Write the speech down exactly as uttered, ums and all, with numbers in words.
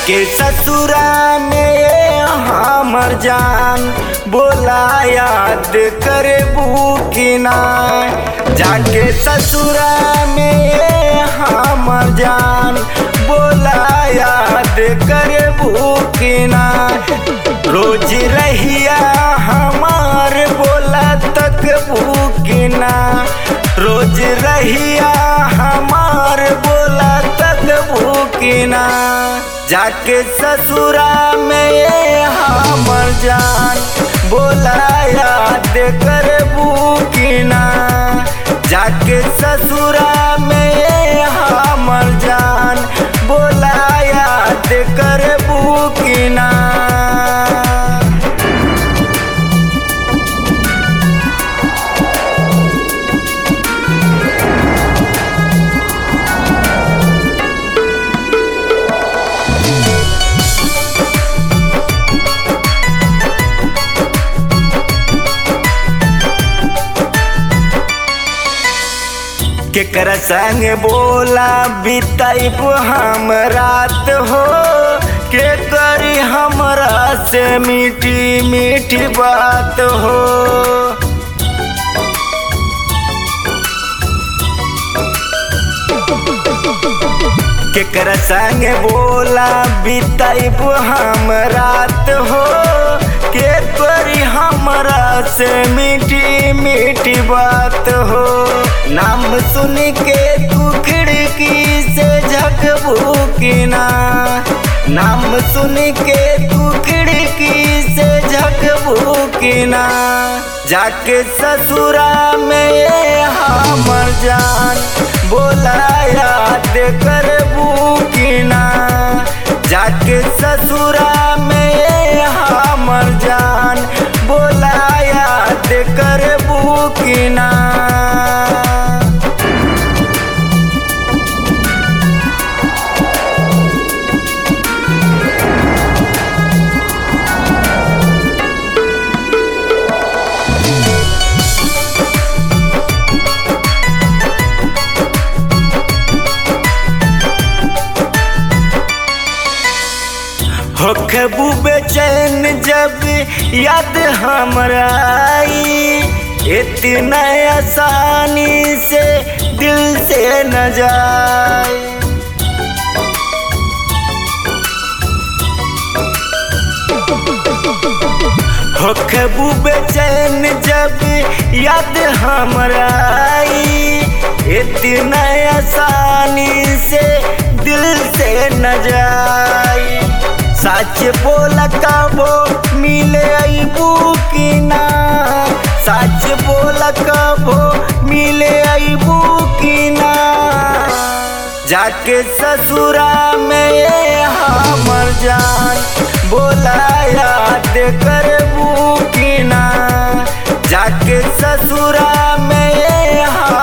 जाके ससुरा में हमर जान बोला याद करबू कि ना। जाके ससुरा में हमर जान बोला याद करबू कि ना। रोज रहिया हमार बोला तक भूखी ना। रोज रहिया हमार बोला तक भूखी ना। जाके ससुरा में हमर जान बोला याद करबू कि ना। जाके ससुरा में हमर जान बोला याद करबू कि ना। केकरा संग बोला बिताइब हम रात हो। के करी हमरा से मीठी मीठी बात हो। केकरा संग बोला बिताइब हम रात हो। के करी हमरा से मीठी मीठी बात हो। नाम सुन के तू खिड़की से झकबू कि ना। नाम सुन के तू खिड़की से झकबू कि ना। जाके ससुरा में हमर जान बोला याद करबू कि ना। जाके ससुरा में हमर जान बोला याद करबू कि ना। होखबू बेचैन जब याद हमरा आई। इतना आसानी से दिल से न जाए। होखबू बेचैन जब याद हमरा आई। इतना आसानी से दिल से न जाए। सच बोला कबो मिले अबू कि ना। सच बोला कबो मिले अबू कि ना। जाके ससुरा में हमर जान बोला याद करबू कि ना। जाके ससुरा में